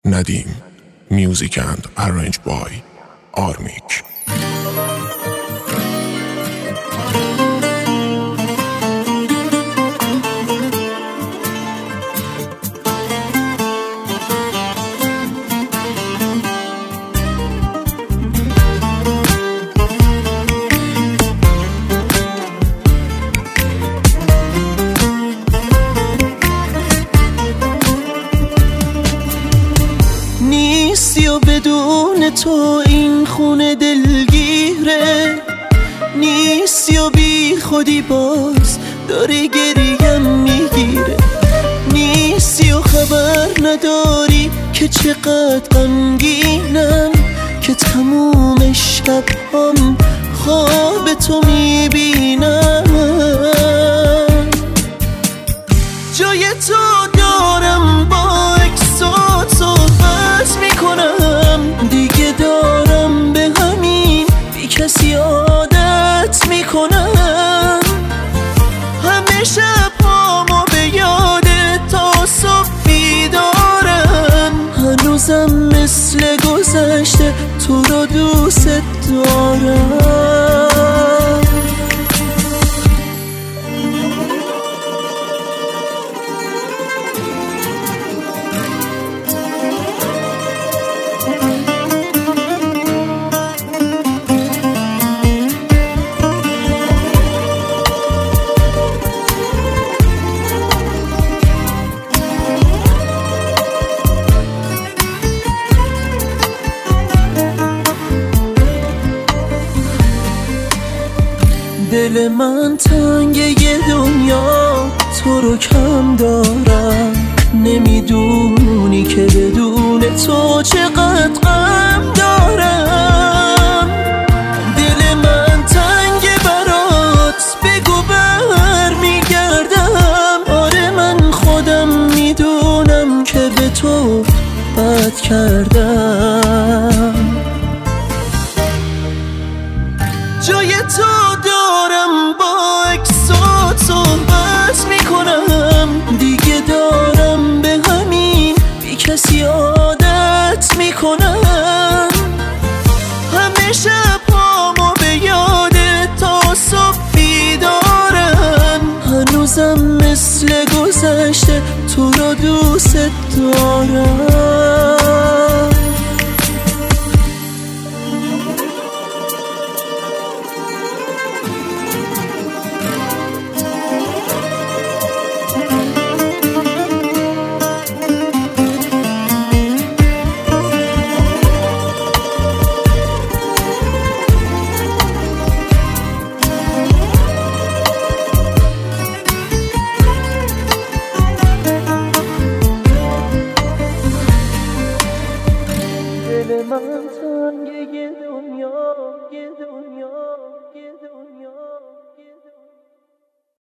Nadim. Music and arranged by Armik. نیستی و بدون تو این خونه دلگیره، نیستی و بی خودی باز داری گریم میگیره، نیستی و خبر نداری که چقدر غمگینم، که تموم شب هم خواب تو میبینم. جای تو دارم با اکسات صحبت میکنم، دیگه دارم به همین بی کسی عادت میکنم. همه شب هامو به یاد تا صبح بیدارم، هنوزم مثل گذشته تو رو دوست دارم. دل من تنگ یه دنیا تو رو کم دارم، نمیدونی که بدون تو چقدر غم دارم. دل من تنگ برات بگو بر میگردم، آره من خودم میدونم که به تو بد کردم. جای تو دارم با اکسات صحبت میکنم، دیگه دارم به همین بی کسی عادت میکنم. همه شب هامو به یاد تا صبح بیدارم، هنوزم مثل گذشته تو رو دوست دارم. دل من تنگ یه دنیا